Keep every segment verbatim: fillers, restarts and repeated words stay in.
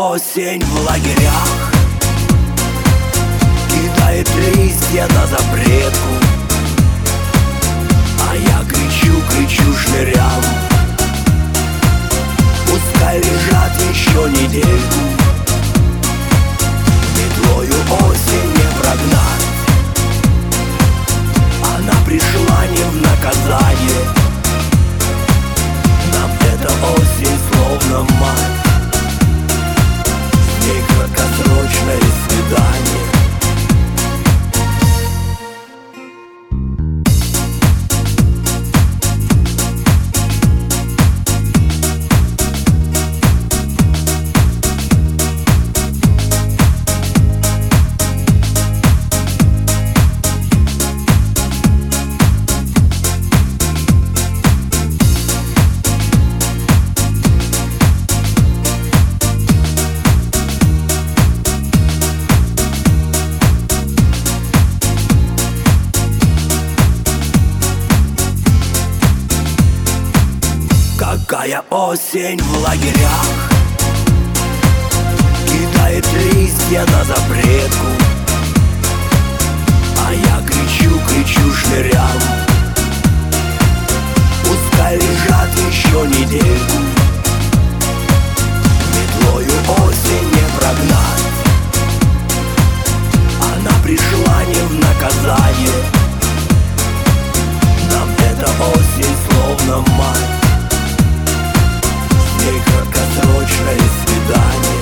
осень в лагерях кидает листья на запретку, а я кричу, кричу шнырям: пускай лежат еще недельку. Метлою осень не прогнать, она пришла не в наказание. Нам эта осень словно мать, с ней краткосрочное свидание. Какая осень в лагерях кидает листья на запретку, а я кричу, кричу шнырям: пускай лежат еще недельку. Метлою осень не прогнать, она пришла не в наказание. Нам эта осень словно мать, краткосрочное свидание.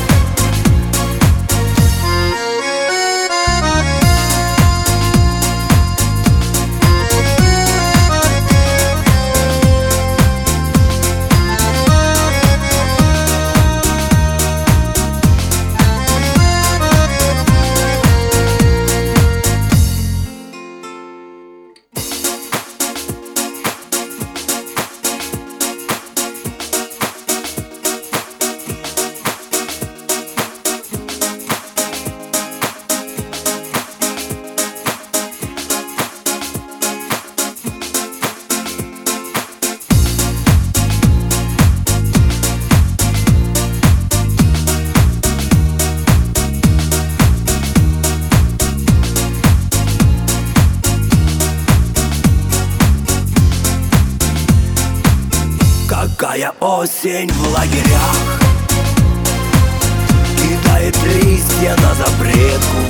Какая осень в лагерях кидает листья на запретку,